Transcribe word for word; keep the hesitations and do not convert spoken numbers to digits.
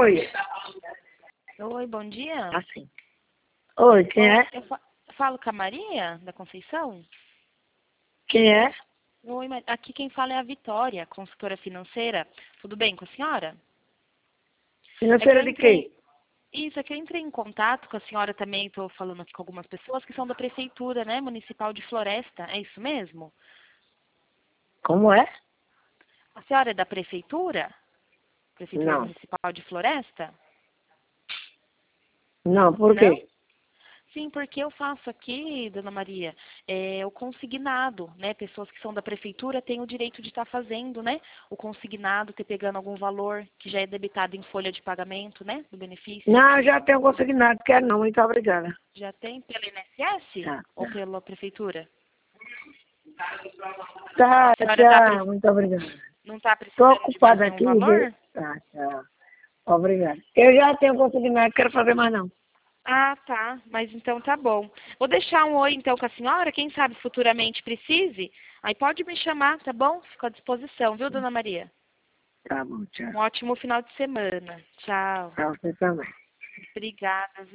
Oi. Oi, bom dia. Assim. Oi, quem Oi, é? eu fa- falo com a Maria, da Conceição? Quem é? Oi, Ma- aqui quem fala é a Vitória, consultora financeira. Tudo bem com a senhora? É que Financeira eu de entrei... quê? Isso, é que eu entrei em contato com a senhora também, estou falando aqui com algumas pessoas que são da Prefeitura, né, Municipal de Floresta. É isso mesmo? Como é? A senhora é da Prefeitura? Prefeitura Não. Municipal de Floresta? Não, por Não? quê? Sim, porque eu faço aqui, dona Maria, é, o consignado, né? Pessoas que são da prefeitura têm o direito de estar fazendo, né? O consignado, ter pegando algum valor que já é debitado em folha de pagamento, né? Do benefício. Não, eu já tenho consignado, quero não, muito obrigada. Já tem pelo I N S S Tá, ou tá. pela prefeitura? Tá, A senhora tá, pre- tchau, muito obrigada. não está Tô precisando de mais ocupada nenhum aqui, viu? valor? Tá, tchau. Obrigada. Eu já tenho consignado, quero fazer mais não. Ah, tá. Mas então tá bom. Vou deixar um oi então com a senhora, quem sabe futuramente precise. Aí pode me chamar, tá bom? Fico à disposição, viu, dona Maria? Tá bom, tchau. Um ótimo final de semana. Tchau. Pra você também. Obrigada, viu?